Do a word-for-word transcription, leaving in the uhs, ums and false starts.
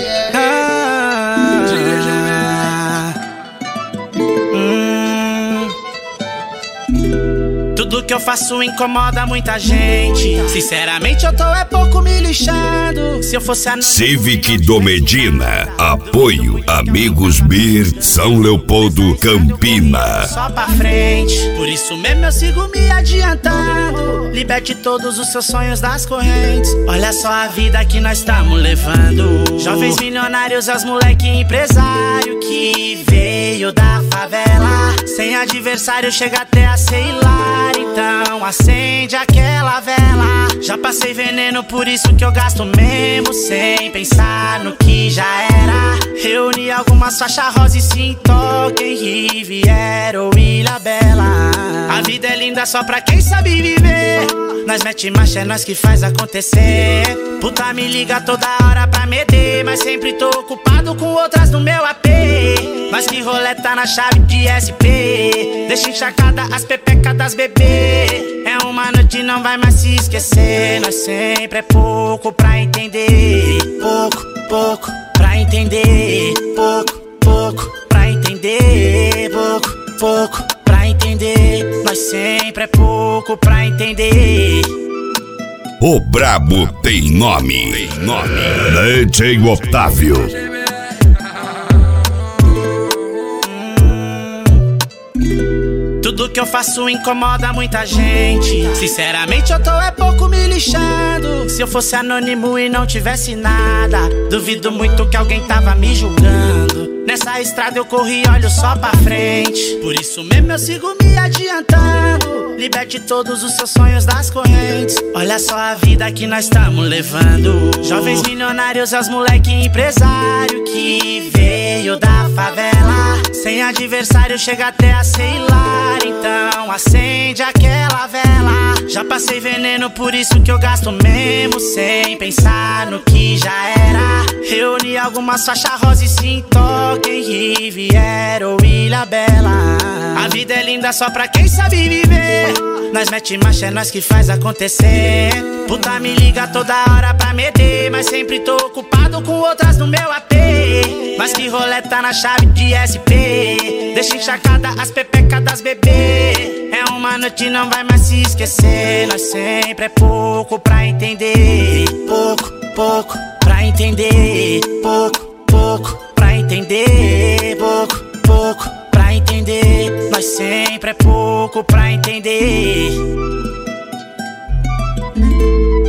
Ah, hum. Tudo que eu faço incomoda muita gente. Sinceramente eu tô é pouco me lixando. Se eu fosse a Civic do Medina, apoio Amigos Beer, São Leopoldo, Campina. Só pra frente, por isso mesmo eu sigo me adiantando. Liberte todos os seus sonhos das correntes. Olha só a vida que nós estamos levando. Jovens milionários, as moleque empresário que veio da favela. Sem adversário chega até a ser hilário. Então acende aquela vela. Já passei veneno, por isso que eu gasto mesmo sem pensar no que já era. Reuni algumas faixas rosa e se toquem Riviera ou Ilha Bela. A vida é linda só pra quem sabe viver. Nós mete marcha, é nós que faz acontecer. Puta me liga toda hora pra meter, mas sempre tô ocupado com outras no meu A P. Mas que roleta na chave de S P. Deixa encharcada as pepecas das bebê. É uma noite, não vai mais se esquecer. Nós sempre é pouco pra entender. Pouco, pouco pra entender. Pouco, pouco pra entender. Pouco, pouco pra entender. Nós sempre é pouco pra entender. O brabo tem nome, tem nome. D J Otávio. Tudo que eu faço incomoda muita gente. Sinceramente eu tô é pouco me lixando. Se eu fosse anônimo e não tivesse nada, duvido muito que alguém tava me julgando. Nessa estrada eu corri, olho só pra frente. Por isso mesmo eu sigo me adiantando. Liberte todos os seus sonhos das correntes. Olha só a vida que nós estamos levando. Jovens milionários, as moleque empresário que veio da favela. Sem adversário chega até a ser hilário. Então acende aquela vela. Já passei veneno, por isso que eu gasto mesmo sem pensar no que já era. Reuni algumas faixas rosa e se toquem Riviera ou Ilha Bela. A vida é linda só pra quem sabe viver. Nós mete marcha, é nós que faz acontecer. Puta me liga toda hora pra meter, mas sempre tô ocupado com outras no meu A P. Mas que roleta na chave de S P. Deixa encharcada as pepecas das bebê. É uma noite, não vai mais se esquecer. Nós sempre é pouco pra entender. Pouco, pouco pra entender. Pouco, pouco pra entender. Pouco, pouco pra entender. Nós sempre é pouco pra entender.